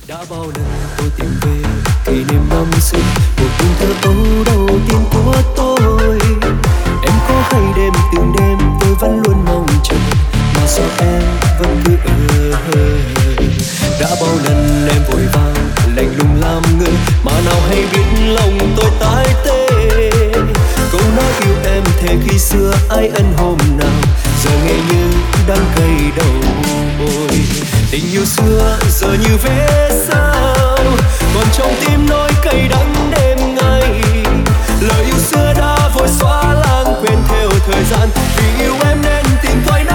Đã bao lần tôi tìm về kỷ niệm năm xưa, một tuổi thơ ấu đầu tiên của tôi. Em có hay đêm từng đêm tôi vẫn luôn mong chờ, mà sao em vẫn cứ đã bao lần em vội vàng lạnh lùng làm ngơ, mà nào hay biết lòng tôi tái tê. Câu nói yêu em thề khi xưa ai ân hôm nào, giờ nghe như đang cay đầu. Ôi tình yêu xưa giờ như vết sao, còn trong tim nỗi cay đắng đêm ngày. Lời yêu xưa đã vội xóa lãng quên theo thời gian, vì yêu em nên tình tôi